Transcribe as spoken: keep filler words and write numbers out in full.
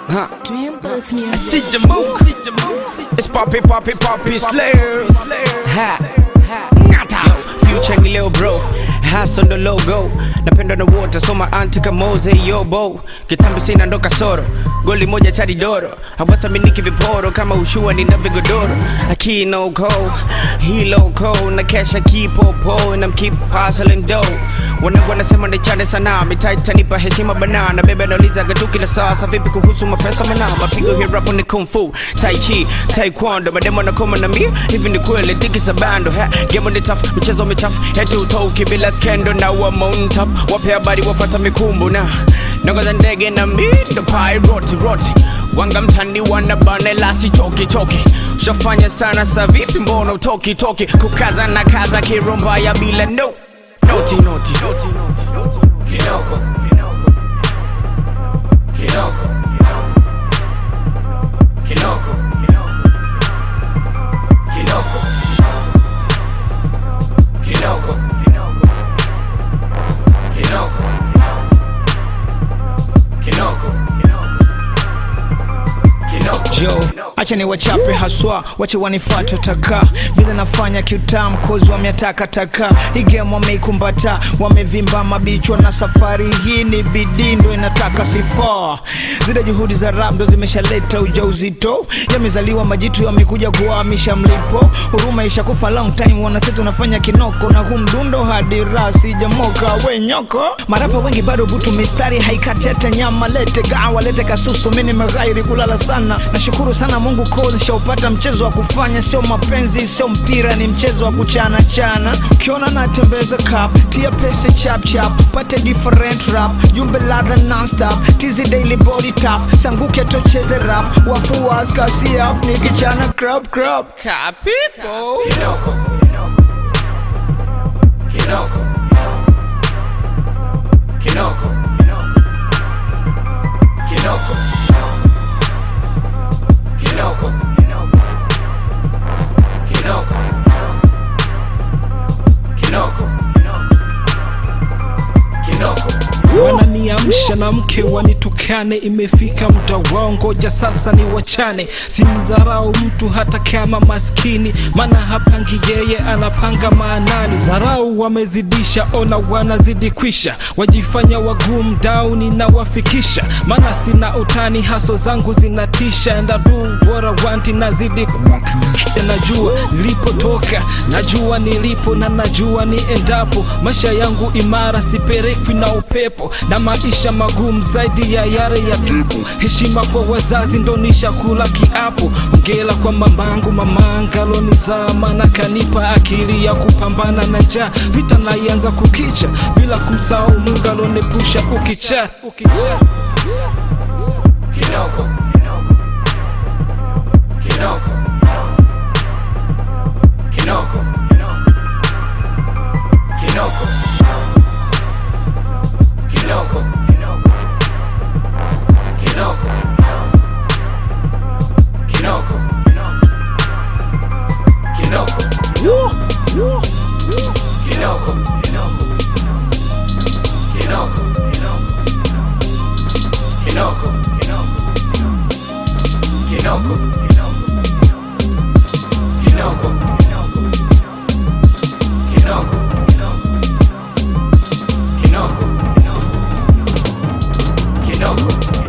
Huh? I see the move. It's poppy, poppy, poppy, slayer. Ha. Ngata. Future ni leo bro. Has on the logo. Napenda na water so my auntie kamoze yobo. Kitambi sina ndo kasoro. Goli moja chadi doro. Hawatha miniki viporo kama ushua ni na vigodoro. Aki no go. He loco. Na kesha kipo po. And I'm keep hustling dough. Wanangu wanasema ndechane sana. Mitaita nipa heshima banana. Bebe nauliza gaduki na sasa. Vipi kuhusu mapesa manama. Mapigo hii rap ni kung fu. Tai chi, taekwondo. Mademo na koma na mia. Hivi ni kwele tiki sa bando. Game ni tough. Michezo michafu. Head to toe. Kibila skendo. Now I'm on top. Wape habari wafata mikumbu na Nongo za ndege na mindo pai roti roti. Wanga mtani wana bane lasi choki choki. Ushafanya sana sa vipi mbono toki toki. Kukaza na kaza kirumba ya bila no. Noti noti noti noti noti. Kinoko Kinoko Kinoko Kinoko Kinoko Kinoko Kinoko Joe, acha ni wachape haswa, wache wanifatu taka. Vile nafanya kiutamu, kozi wameataka taka. Hii game wameikumbata, wamevimba mabichwa. Na safari hii ni bidii ndo inataka sifa. Zile juhudi za rap ndo zimeshaleta ujauzito. Yamezaliwa majitu yamekuja kuhamisha mlipo. Huruma isha kufa long time, wanasetu nafanya kinoko. Na humdundo hadi rasi jamoka we nyoko. Marapa wengi bado butu mistari haikatete nyama. Lete gawa, lete kasusu, mini meghairi kulala sana. Nashukuru sana Mungu cause shaupata mchezo wa kufanya. Sio mapenzi, sio mpira, ni mchezo wa kuchana chana. Ukiona natembeza cup, tia pesa chap chap. Pate different rap, jumbe ladha non-stop. Tizi daily body tough, sanguke tocheze rap. Wafu waska siaf, nikichana crab crab. Kapipo Kinoko Kinoko Kinoko Kinoko Kinoko Kinoko Kinoko Kinoko Wananiamsha na mke wanitukane. Imefika muda wao, ngoja sasa ni wachane. Simdharau mtu hata kama maskini, mana hapangi yeye anapanga maanani. Dharau wamezidisha, ona wanazidi kwisha. Wajifanya wagumu down na wafikisha. Mana sina utani, haso zangu zinatisha. And I do what I want, nazidi kuwakilisha. Najua nilipotoka, najua nilipo na najua ni endapo. Maisha yangu imara, siperekwi na upepo. Na maisha magumu zaidi ya yare ya kipo. Heshima kwa wazazi ndo nishakula kiapo. Ongela kwa mamangu, mamanga lonizama. Na kanipa akili ya kupambana na njaa. Vita naianza kukicha, bila kumsahau Mungu alonepusha ukicha ukicha Kinoko Kinoko Kinoko Kinoko Kinoko Kinoko Kinoko Kinoko Kinoko Kinoko Kinoko Kinoko Kinoko Kinoko Kinoko Kinoko Kinoko